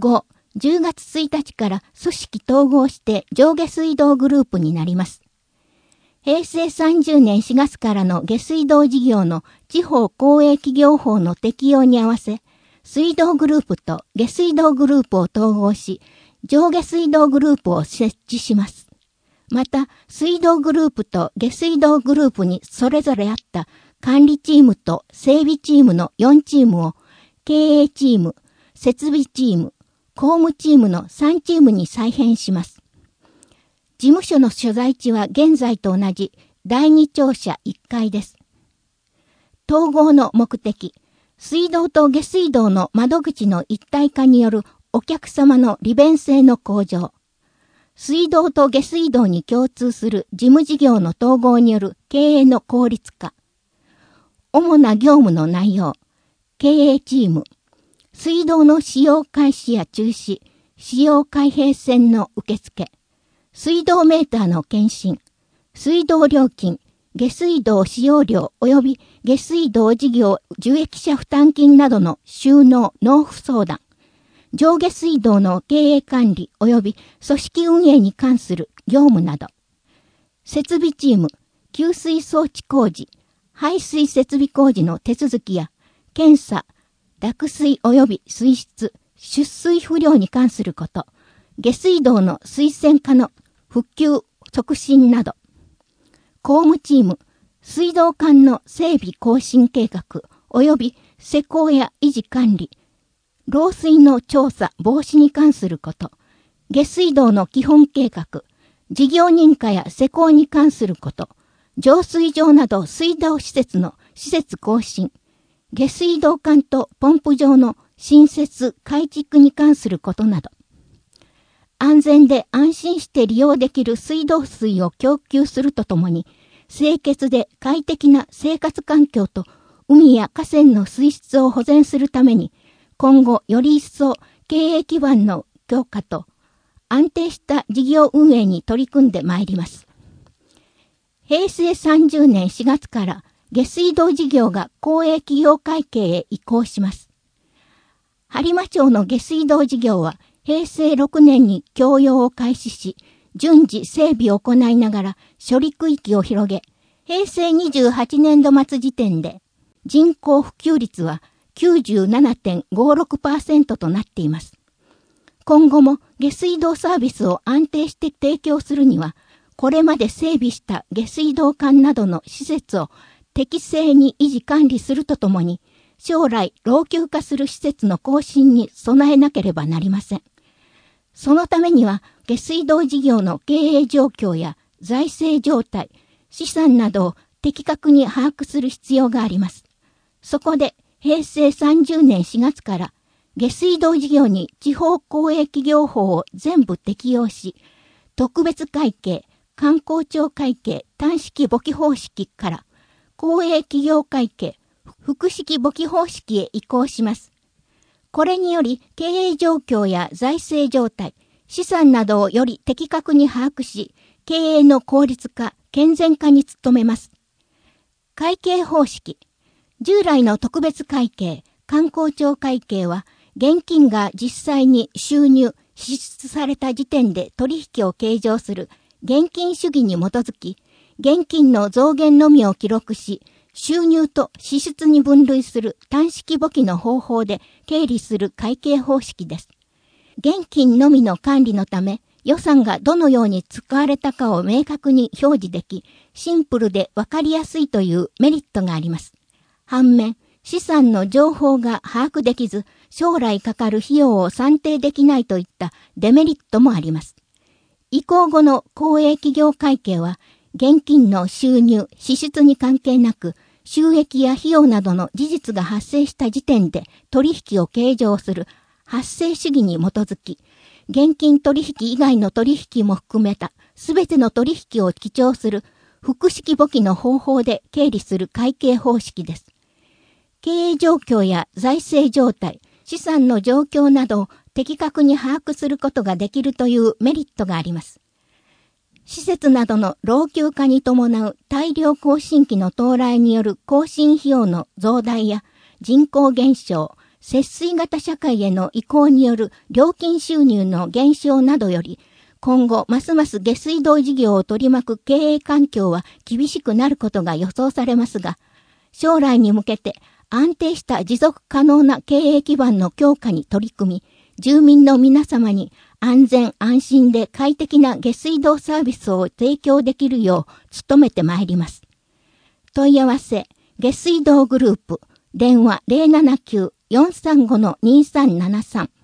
後、10月1日から組織統合して上下水道グループになります。平成30年4月からの下水道事業の地方公営企業法の適用に合わせ、水道グループと下水道グループを統合し、上下水道グループを設置します。また、水道グループと下水道グループにそれぞれあった管理チームと整備チームの4チームを経営チーム、設備チーム、公務チームの3チームに再編します。事務所の所在地は現在と同じ第2庁舎1階です。統合の目的、水道と下水道の窓口の一体化によるお客様の利便性の向上、水道と下水道に共通する事務事業の統合による経営の効率化、主な業務の内容、経営チーム、水道の使用開始や中止、使用開閉線の受付、水道メーターの検診、水道料金、下水道使用料及び下水道事業受益者負担金などの収納・納付相談、上下水道の経営管理及び組織運営に関する業務など、設備チーム、給水装置工事、排水設備工事の手続きや、検査、濁水及び水質、出水不良に関すること、下水道の水洗化の復旧促進など、公務チーム、水道管の整備更新計画及び施工や維持管理、漏水の調査防止に関すること、下水道の基本計画、事業認可や施工に関すること、浄水場など水道施設の施設更新、下水道管とポンプ場の新設改築に関することなど、安全で安心して利用できる水道水を供給するとともに、清潔で快適な生活環境と海や河川の水質を保全するために、今後より一層経営基盤の強化と安定した事業運営に取り組んでまいります。平成30年4月から下水道事業が公営企業会計へ移行します。播磨町の下水道事業は平成6年に供用を開始し、順次整備を行いながら処理区域を広げ、平成28年度末時点で人口普及率は 97.56% となっています。今後も下水道サービスを安定して提供するには、これまで整備した下水道管などの施設を適正に維持管理するとともに、将来老朽化する施設の更新に備えなければなりません。そのためには下水道事業の経営状況や財政状態、資産などを的確に把握する必要があります。そこで平成30年4月から下水道事業に地方公営企業法を全部適用し、特別会計、観光庁会計単式簿記方式から公営企業会計、複式簿記方式へ移行します。これにより経営状況や財政状態、資産などをより的確に把握し、経営の効率化、健全化に努めます。会計方式。従来の特別会計、観光庁会計は、現金が実際に収入、支出された時点で取引を計上する現金主義に基づき、現金の増減のみを記録し、収入と支出に分類する単式簿記の方法で経理する会計方式です。現金のみの管理のため、予算がどのように使われたかを明確に表示でき、シンプルでわかりやすいというメリットがあります。反面、資産の情報が把握できず、将来かかる費用を算定できないといったデメリットもあります。移行後の公営企業会計は、現金の収入、支出に関係なく、収益や費用などの事実が発生した時点で取引を計上する発生主義に基づき、現金取引以外の取引も含めたすべての取引を記帳する複式簿記の方法で経理する会計方式です。経営状況や財政状態、資産の状況などを的確に把握することができるというメリットがあります。施設などの老朽化に伴う大量更新期の到来による更新費用の増大や人口減少、 節水型社会への移行による料金収入の減少などより、今後、ますます下水道事業を取り巻く経営環境は厳しくなることが予想されますが、将来に向けて安定した持続可能な経営基盤の強化に取り組み、住民の皆様に安全安心で快適な下水道サービスを提供できるよう努めてまいります。問い合わせ、下水道グループ、電話 079-435-2373